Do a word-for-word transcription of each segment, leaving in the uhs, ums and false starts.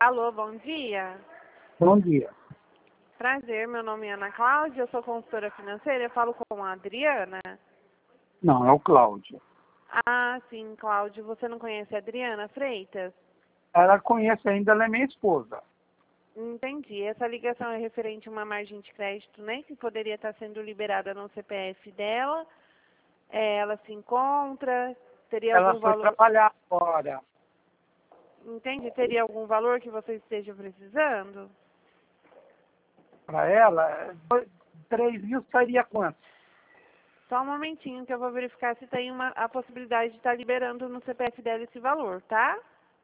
Alô, bom dia. Bom dia. Prazer, meu nome é Ana Cláudia, eu sou consultora financeira, eu falo com a Adriana. Não, é o Cláudio. Ah, sim, Cláudio, você não conhece a Adriana Freitas? Ela conhece ainda, ela é minha esposa. Entendi. Essa ligação é referente a uma margem de crédito, né, que poderia estar sendo liberada no C P F dela. É, ela se encontra, teria Ela algum foi valor... trabalhar agora. Entende? Teria algum valor que você esteja precisando? Para ela, dois- três mil sairia quanto? Só um momentinho que eu vou verificar se tem uma, a possibilidade de estar liberando no C P F dela esse valor, tá?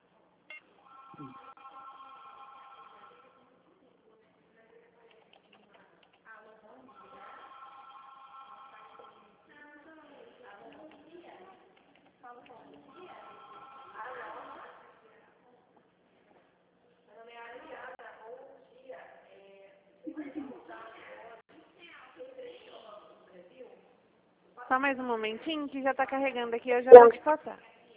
Só mais um momentinho que já está carregando aqui, eu já vou te passar.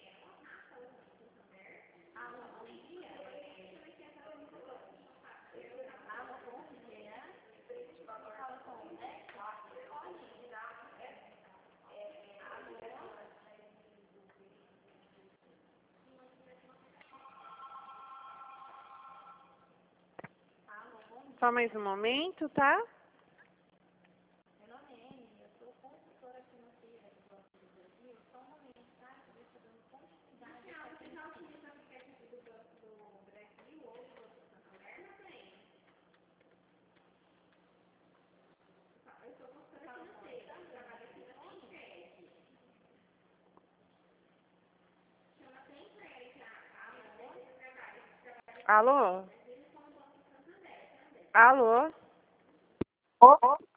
Só mais um momento, tá? Alô? Alô? Oh, oh.